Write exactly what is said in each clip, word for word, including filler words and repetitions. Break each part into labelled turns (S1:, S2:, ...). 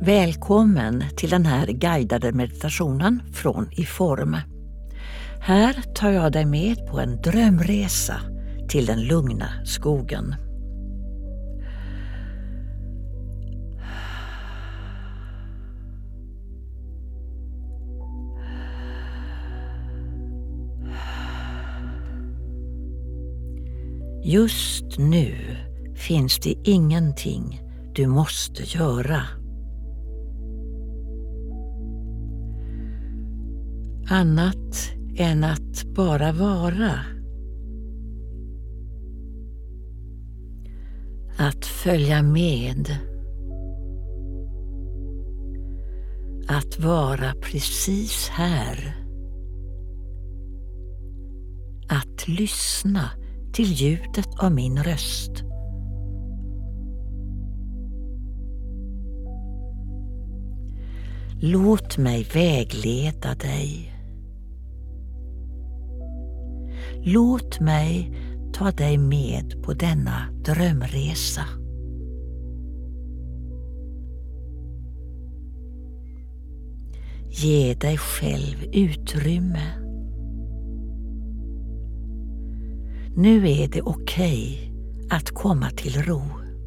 S1: Välkommen till den här guidade meditationen från iForm. Här tar jag dig med på en drömresa till den lugna skogen. Just nu finns det ingenting du måste göra. Annat än att bara vara. Att följa med. Att vara precis här. Att lyssna till ljudet av min röst. Låt mig vägleda dig. Låt mig ta dig med på denna drömresa. Ge dig själv utrymme. Nu är det okej att komma till ro.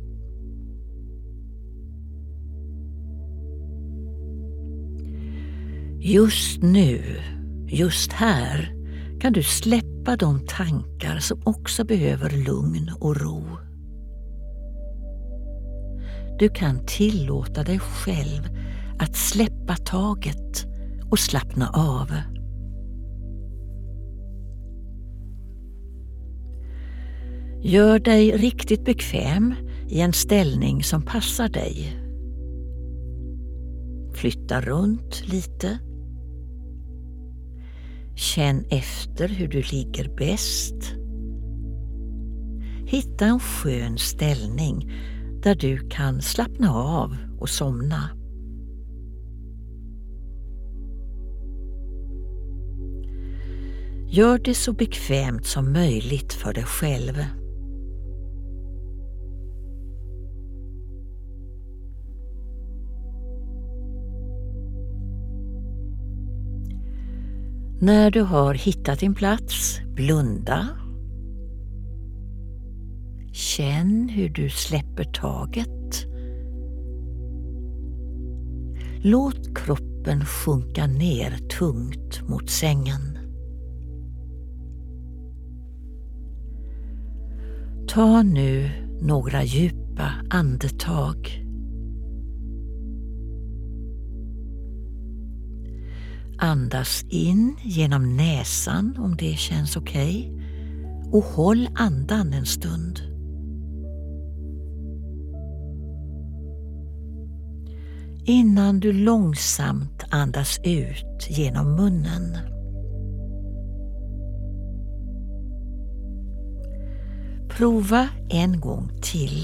S1: Just nu, just här, kan du släppa de tankar som också behöver lugn och ro. Du kan tillåta dig själv att släppa taget och slappna av. Gör dig riktigt bekväm i en ställning som passar dig. Flytta runt lite. Känn efter hur du ligger bäst. Hitta en skön ställning där du kan slappna av och somna. Gör det så bekvämt som möjligt för dig själv. När du har hittat din plats, blunda. Känn hur du släpper taget. Låt kroppen sjunka ner tungt mot sängen. Ta nu några djupa andetag. Andas in genom näsan om det känns okej och håll andan en stund. Innan du långsamt andas ut genom munnen. Prova en gång till.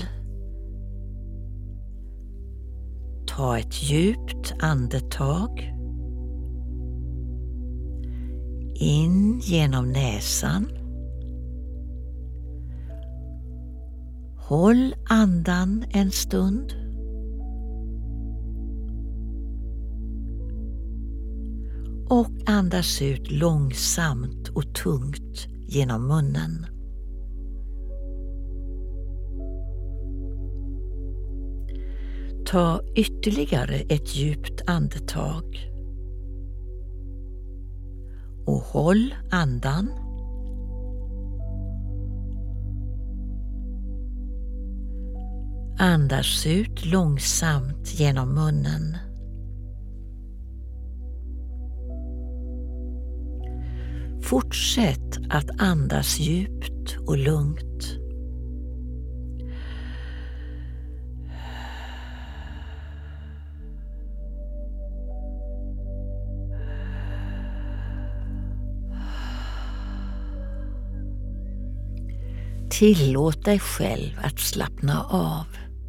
S1: Ta ett djupt andetag. In genom näsan. Håll andan en stund. Och andas ut långsamt och tungt genom munnen. Ta ytterligare ett djupt andetag. Och håll andan. Andas ut långsamt genom munnen. Fortsätt att andas djupt och lugnt. Tillåt dig själv att slappna av.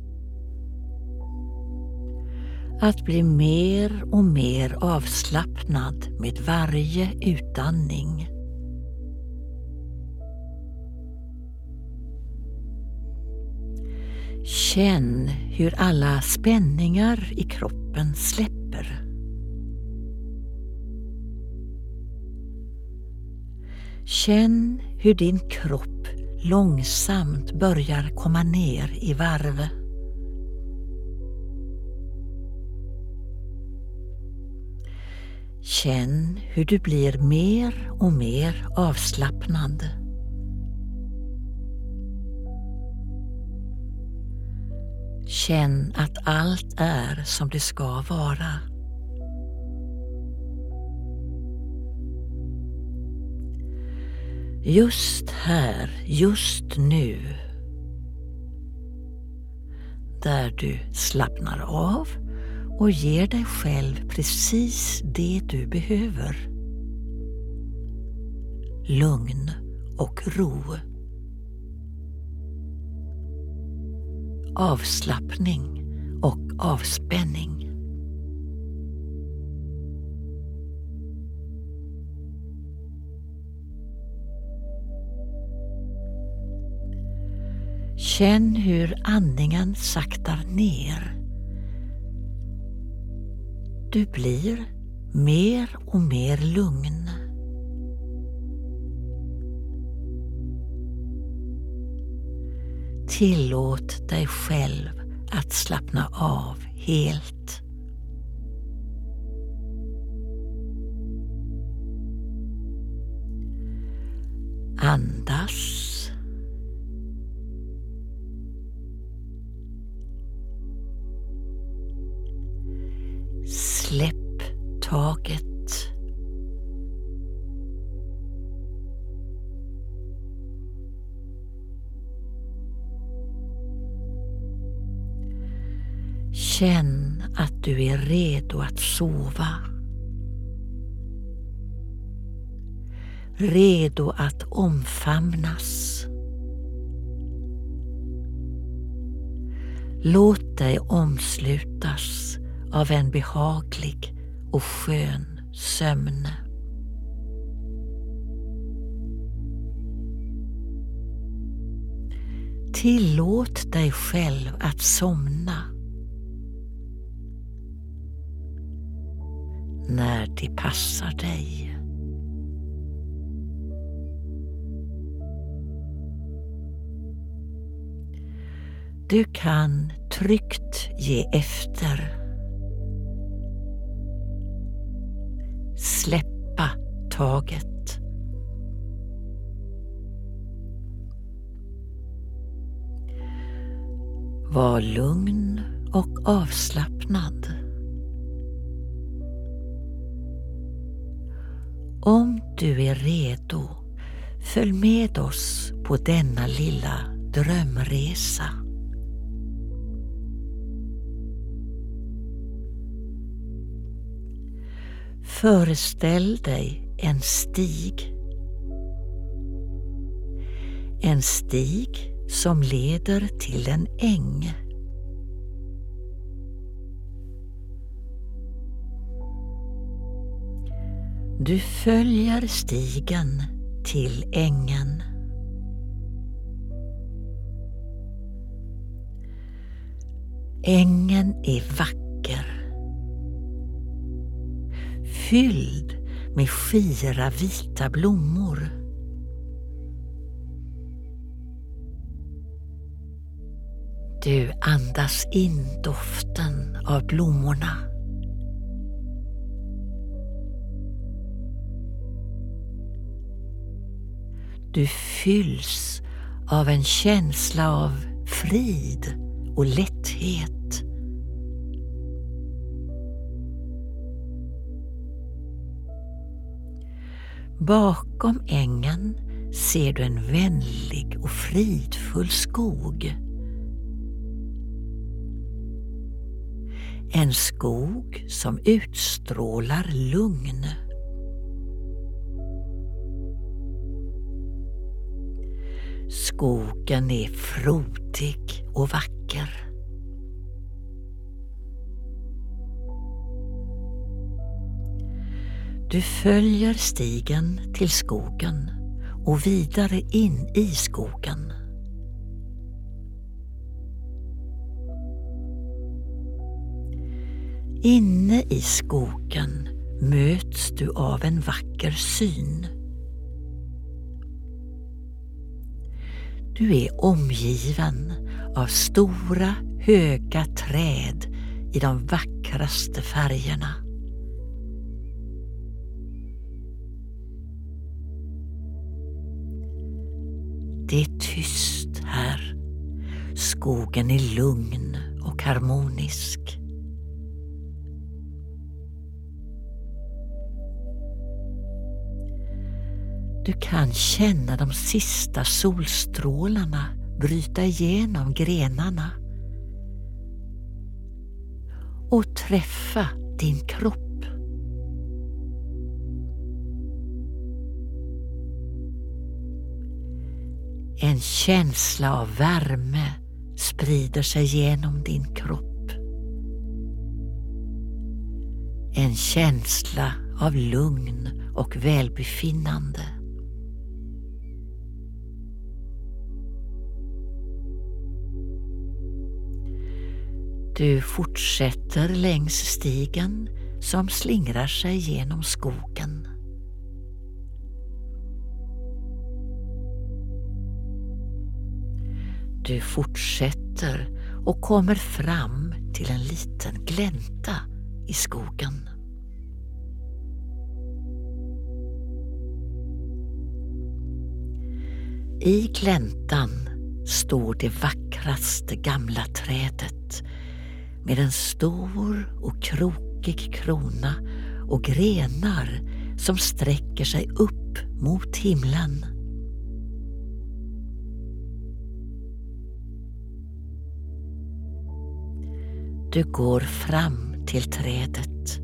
S1: Att bli mer och mer avslappnad med varje utandning. Känn hur alla spänningar i kroppen släpper. Känn hur din kropp långsamt börjar komma ner i varv. Känn hur du blir mer och mer avslappnad. Känn att allt är som det ska vara. Just här, just nu. Där du slappnar av och ger dig själv precis det du behöver. Lugn och ro. Avslappning och avspänning. Känn hur andningen saktar ner. Du blir mer och mer lugn. Tillåt dig själv att slappna av helt. Andas. Släpp taget. Känn att du är redo att sova. Redo att omfamnas. Låt dig omslutas av en behaglig och skön sömn. Tillåt dig själv att somna när det passar dig. Du kan tryggt ge efter. Släppa taget. Var lugn och avslappnad. Om du är redo, följ med oss på denna lilla drömresa. Föreställ dig en stig. En stig som leder till en äng. Du följer stigen till ängen. Ängen är vacker. Fylld med skira vita blommor. Du andas in doften av blommorna. Du fylls av en känsla av frid och lätthet. Bakom ängen ser du en vänlig och fridfull skog. En skog som utstrålar lugn. Skogen är frodig och vacker. Du följer stigen till skogen och vidare in i skogen. Inne i skogen möts du av en vacker syn. Du är omgiven av stora, höga träd i de vackraste färgerna. Det är tyst här. Skogen är lugn och harmonisk. Du kan känna de sista solstrålarna bryta igenom grenarna och träffa din kropp. En känsla av värme sprider sig genom din kropp. En känsla av lugn och välbefinnande. Du fortsätter längs stigen som slingrar sig genom skogen. Du fortsätter och kommer fram till en liten glänta i skogen. I gläntan står det vackraste gamla trädet med en stor och krokig krona och grenar som sträcker sig upp mot himlen. Du går fram till trädet.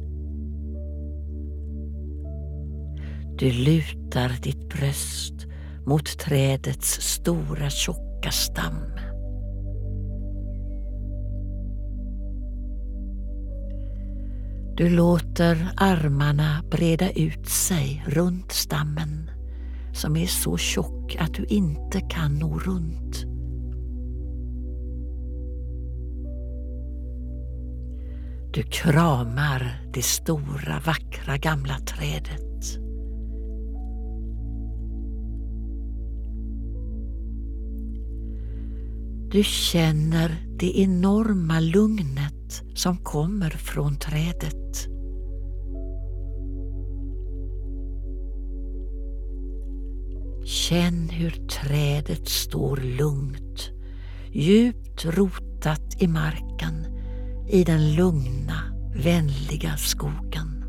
S1: Du lutar ditt bröst mot trädets stora tjocka stam. Du låter armarna breda ut sig runt stammen som är så tjock att du inte kan nå runt. Du kramar det stora vackra gamla trädet. Du känner det enorma lugnet som kommer från trädet. Känn hur trädet står lugnt, djupt rotat i marken, i den lugna, vänliga skogen.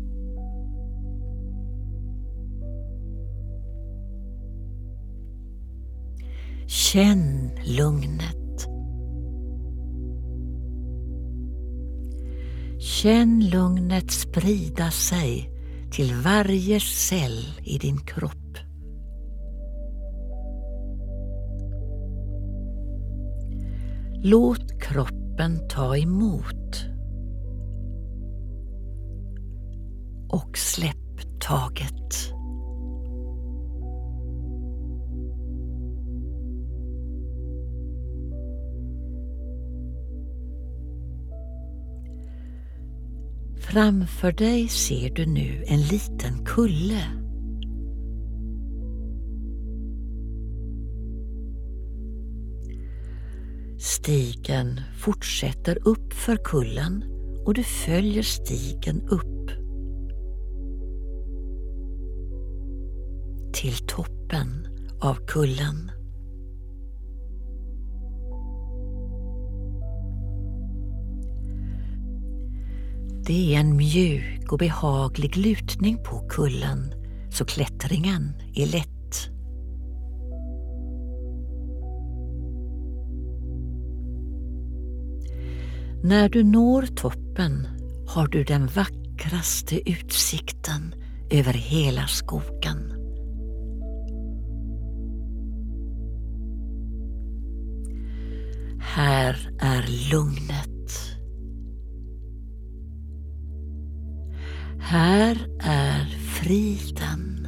S1: Känn lugnet. Känn lugnet sprida sig till varje cell i din kropp. Låt kroppen ta emot och släpp taget. Framför dig ser du nu en liten kulle. Stigen fortsätter upp för kullen och du följer stigen upp till toppen av kullen. Det är en mjuk och behaglig lutning på kullen, så klättringen är lätt. När du når toppen har du den vackraste utsikten över hela skogen. Här är lugnet. Här är friden.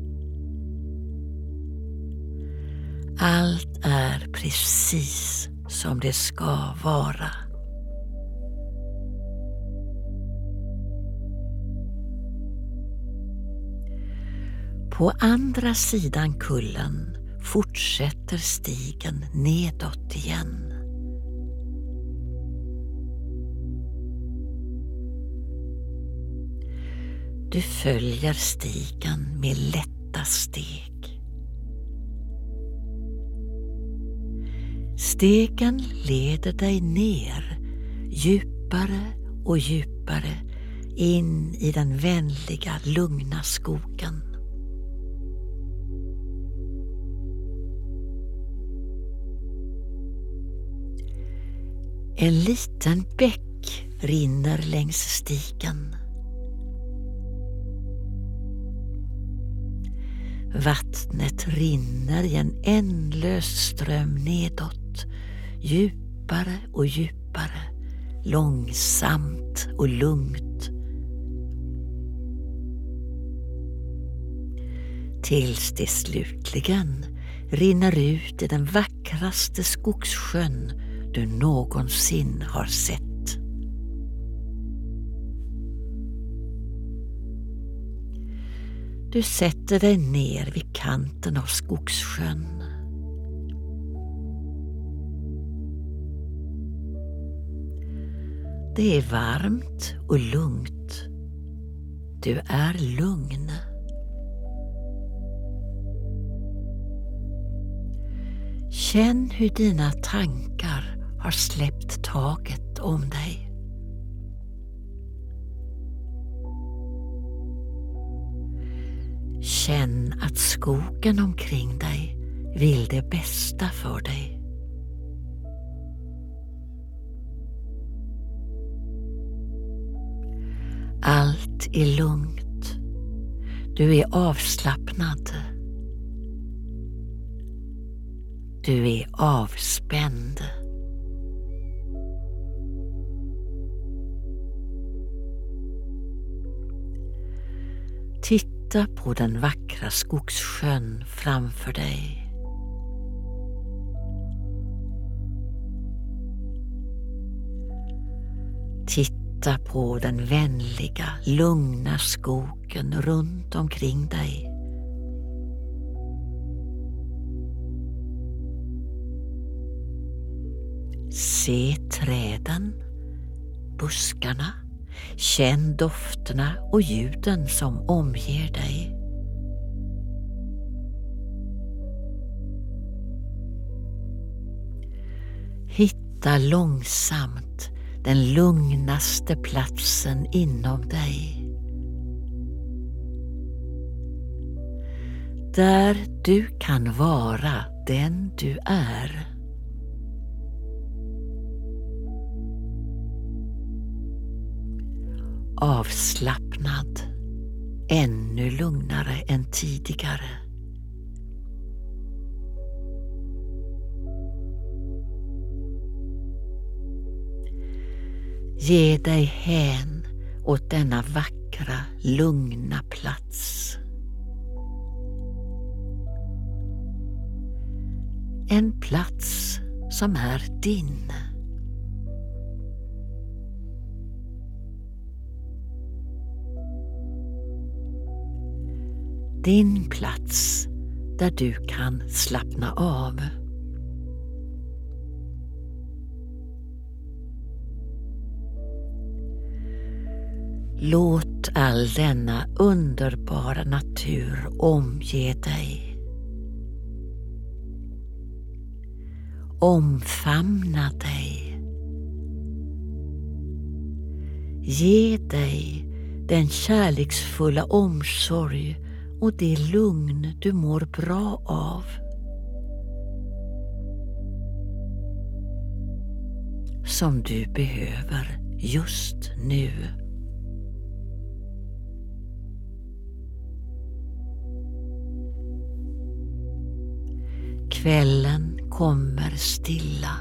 S1: Allt är precis som det ska vara. På andra sidan kullen fortsätter stigen nedåt igen. Du följer stigen med lätta steg. Stegen leder dig ner, djupare och djupare in i den vänliga, lugna skogen. En liten bäck rinner längs stigen. Vattnet rinner i en ändlös ström nedåt, djupare och djupare, långsamt och lugnt. Tills det slutligen rinner ut i den vackraste skogssjön du någonsin har sett. Du sätter dig ner vid kanten av skogssjön. Det är varmt och lugnt. Du är lugn. Känn hur dina tankar har släppt taget om dig. Känn att skogen omkring dig vill det bästa för dig. Allt är lugnt. Du är avslappnad. Du är avspänd. Titta på den vackra skogssjön framför dig. Titta på den vänliga, lugna skogen runt omkring dig. Se träden, buskarna, känn dofterna och ljuden som omger dig. Hitta långsamt den lugnaste platsen inom dig. Där du kan vara den du är. Avslappnad, ännu lugnare än tidigare. Ge dig hän åt denna vackra, lugna plats. En plats som är din. Din plats där du kan slappna av. Låt all denna underbara natur omge dig. Omfamna dig. Ge dig den kärleksfulla omsorg och det lugn du mår bra av. Som du behöver just nu. Kvällen kommer stilla.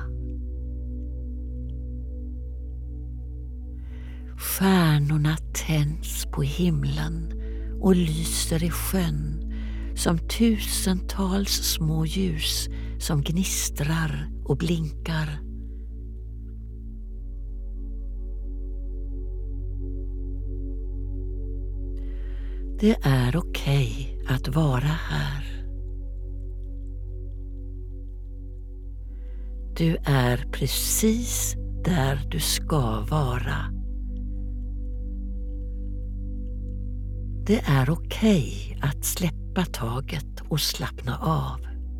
S1: Stjärnorna tänds på himlen och lyser i sjön som tusentals små ljus som gnistrar och blinkar. Det är okej att vara här. Du är precis där du ska vara. Det är okej att släppa taget och slappna av.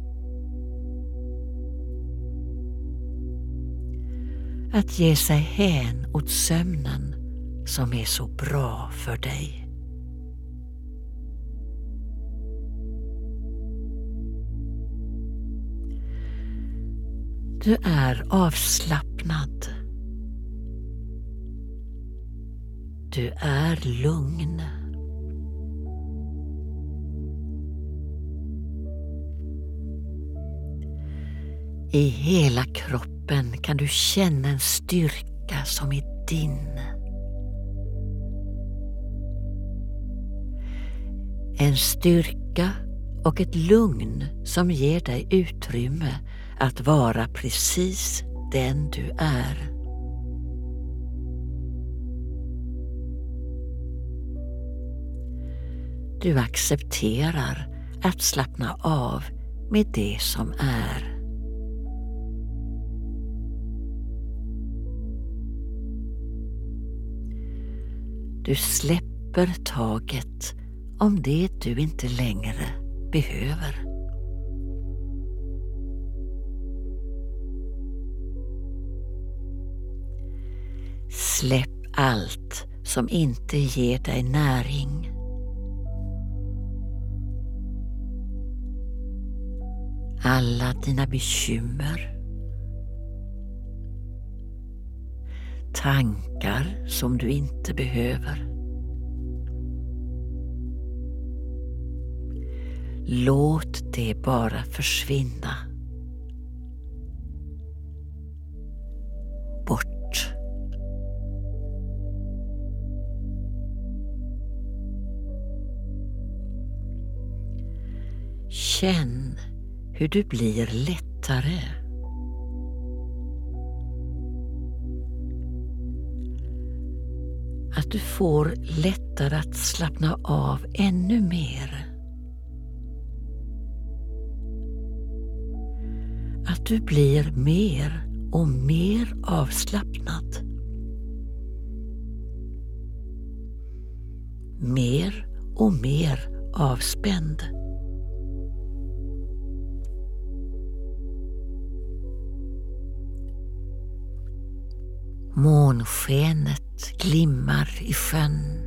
S1: Att ge sig hän åt sömnen som är så bra för dig. Du är avslappnad. Du är lugn. I hela kroppen kan du känna en styrka som är din. En styrka och ett lugn som ger dig utrymme att vara precis den du är. Du accepterar att slappna av med det som är. Du släpper taget om det du inte längre behöver. Släpp allt som inte ger dig näring. Alla dina bekymmer. Tankar som du inte behöver. Låt det bara försvinna. Bort. Känn hur du blir lättare. Att du får lättare att slappna av ännu mer. Att du blir mer och mer avslappnad. Mer och mer avspänd. Månskenet glimmar i sjön.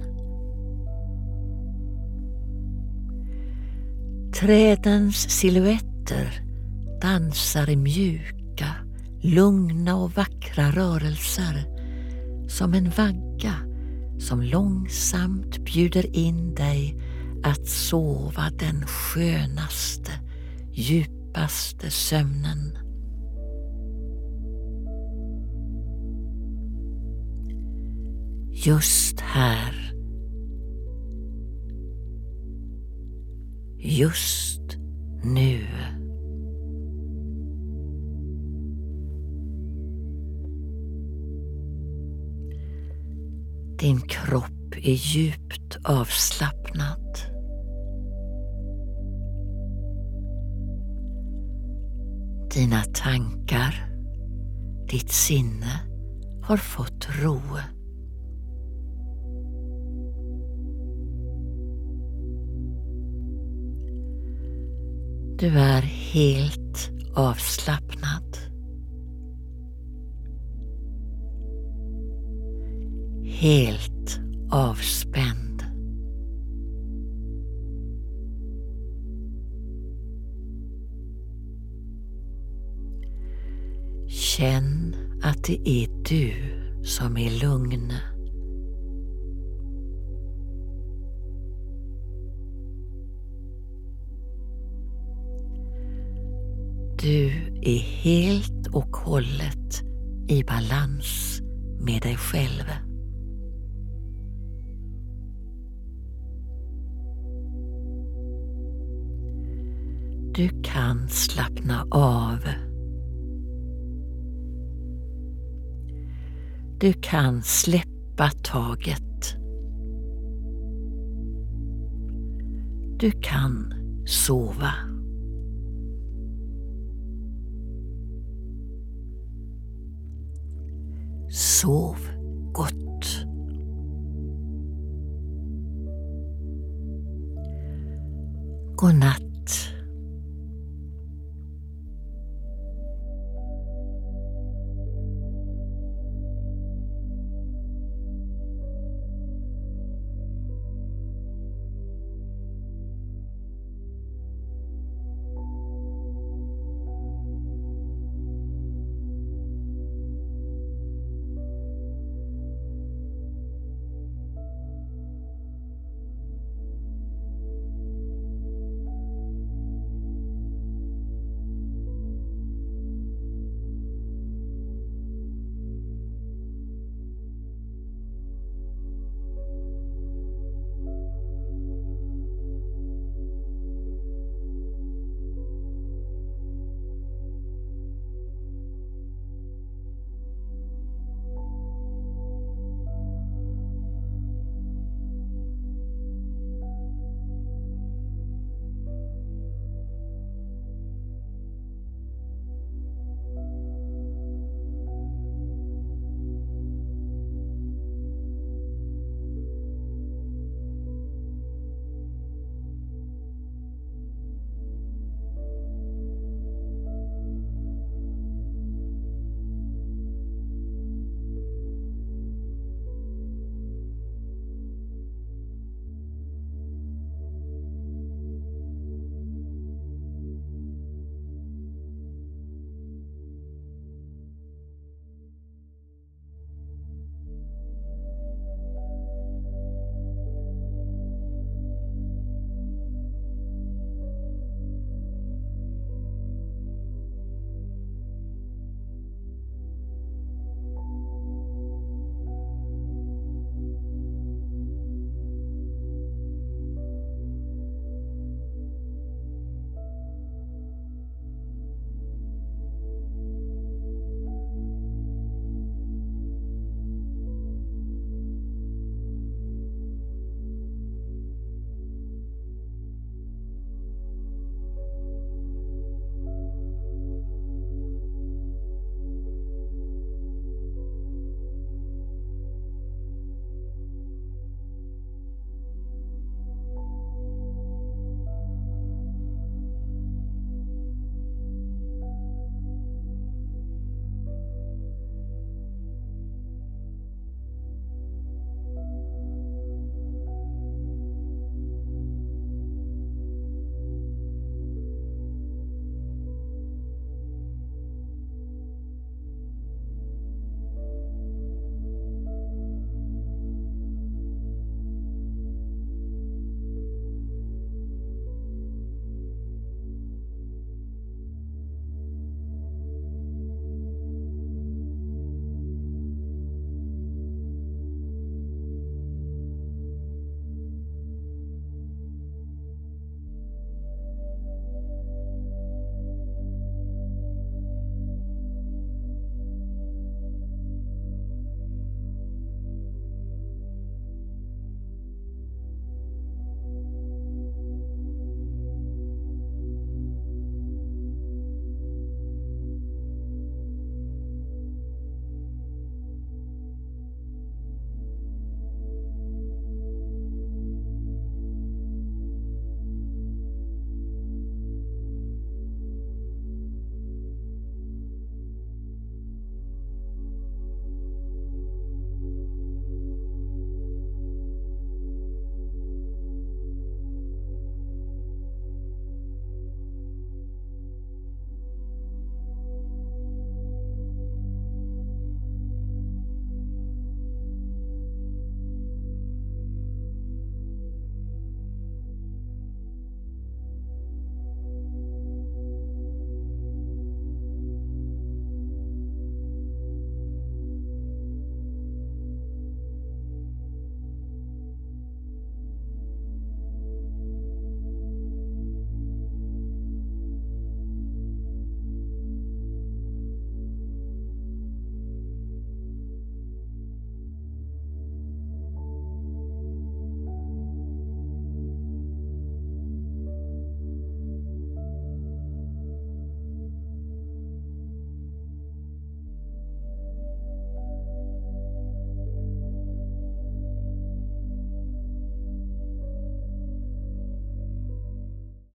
S1: Trädens silhuetter dansar i mjuka, lugna och vackra rörelser som en vagga som långsamt bjuder in dig att sova den skönaste, djupaste sömnen. Just här. Just nu. Din kropp är djupt avslappnad. Dina tankar, ditt sinne har fått ro. Du är helt avslappnad. Helt avspänd. Känn att det är du som är lugn. Du är helt och hållet i balans med dig själv. Du kan slappna av. Du kan släppa taget. Du kan sova. Sov gott. God natt.